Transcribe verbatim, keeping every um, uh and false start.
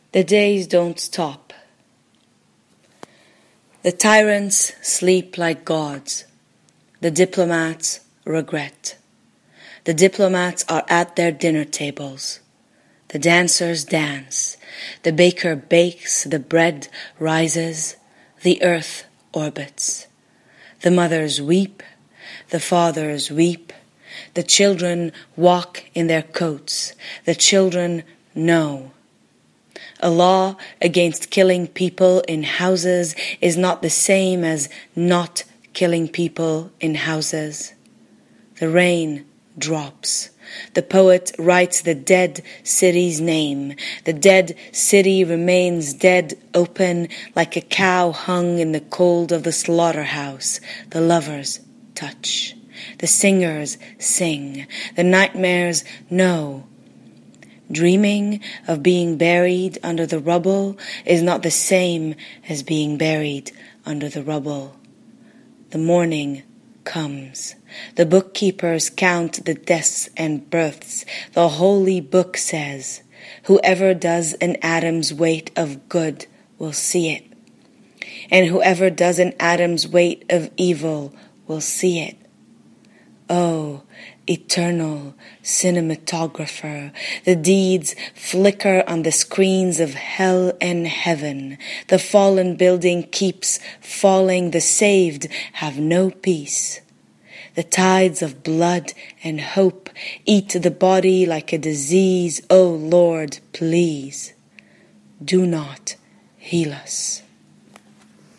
The days don't stop. The tyrants sleep like gods. The diplomats regret. The diplomats are at their dinner tables. The dancers dance. The baker bakes. The bread rises. The earth orbits. The mothers weep. The fathers weep. The children walk in their coats. The children know. A law against killing people in houses is not the same as not killing people in houses. The rain drops. The poet writes the dead city's name. The dead city remains dead open like a cow hung in the cold of the slaughterhouse. The lovers touch. The singers sing. The nightmares know. Dreaming of being buried under the rubble is not the same as being buried under the rubble. The morning comes. The bookkeepers count the deaths and births. The holy book says, whoever does an atom's weight of good will see it, and whoever does an atom's weight of evil will see it. Oh, eternal cinematographer, the deeds flicker on the screens of hell and heaven. The fallen building keeps falling. The saved have no peace. The tides of blood and hope eat the body like a disease. Oh Lord, please, do not heal us.